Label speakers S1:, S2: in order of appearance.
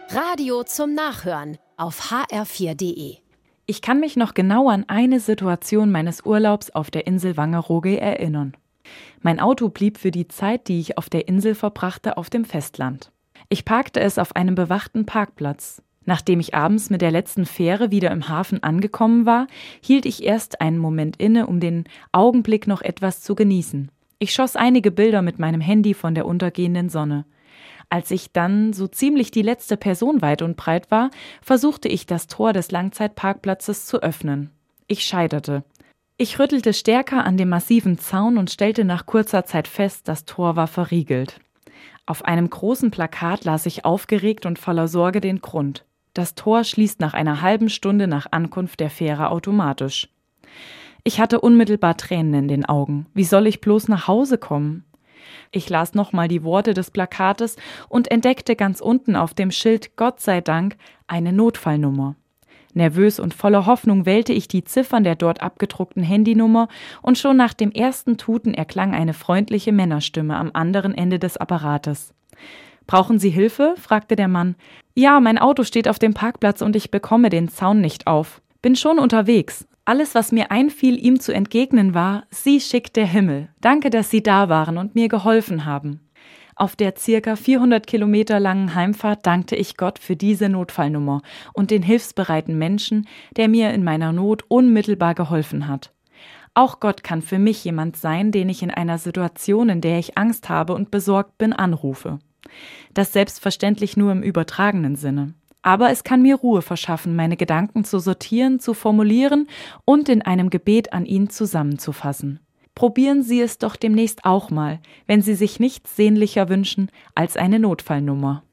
S1: Radio zum Nachhören auf hr4.de.
S2: Ich kann mich noch genau an eine Situation meines Urlaubs auf der Insel Wangerooge erinnern. Mein Auto blieb für die Zeit, die ich auf der Insel verbrachte, auf dem Festland. Ich parkte es auf einem bewachten Parkplatz. Nachdem ich abends mit der letzten Fähre wieder im Hafen angekommen war, hielt ich erst einen Moment inne, um den Augenblick noch etwas zu genießen. Ich schoss einige Bilder mit meinem Handy von der untergehenden Sonne. Als ich dann so ziemlich die letzte Person weit und breit war, versuchte ich, das Tor des Langzeitparkplatzes zu öffnen. Ich scheiterte. Ich rüttelte stärker an dem massiven Zaun und stellte nach kurzer Zeit fest, das Tor war verriegelt. Auf einem großen Plakat las ich aufgeregt und voller Sorge den Grund. Das Tor schließt nach einer halben Stunde nach Ankunft der Fähre automatisch. Ich hatte unmittelbar Tränen in den Augen. Wie soll ich bloß nach Hause kommen? Ich las nochmal die Worte des Plakates und entdeckte ganz unten auf dem Schild Gott sei Dank eine Notfallnummer. Nervös und voller Hoffnung wählte ich die Ziffern der dort abgedruckten Handynummer und schon nach dem ersten Tuten erklang eine freundliche Männerstimme am anderen Ende des Apparates. »Brauchen Sie Hilfe?« fragte der Mann. »Ja, mein Auto steht auf dem Parkplatz und ich bekomme den Zaun nicht auf. Bin schon unterwegs. Alles, was mir einfiel, ihm zu entgegnen, war: »Sie schickt der Himmel. Danke, dass Sie da waren und mir geholfen haben.« Auf der ca. 400 Kilometer langen Heimfahrt dankte ich Gott für diese Notfallnummer und den hilfsbereiten Menschen, der mir in meiner Not unmittelbar geholfen hat. Auch Gott kann für mich jemand sein, den ich in einer Situation, in der ich Angst habe und besorgt bin, anrufe. Das selbstverständlich nur im übertragenen Sinne. Aber es kann mir Ruhe verschaffen, meine Gedanken zu sortieren, zu formulieren und in einem Gebet an ihn zusammenzufassen. Probieren Sie es doch demnächst auch mal, wenn Sie sich nichts sehnlicher wünschen als eine Notfallnummer.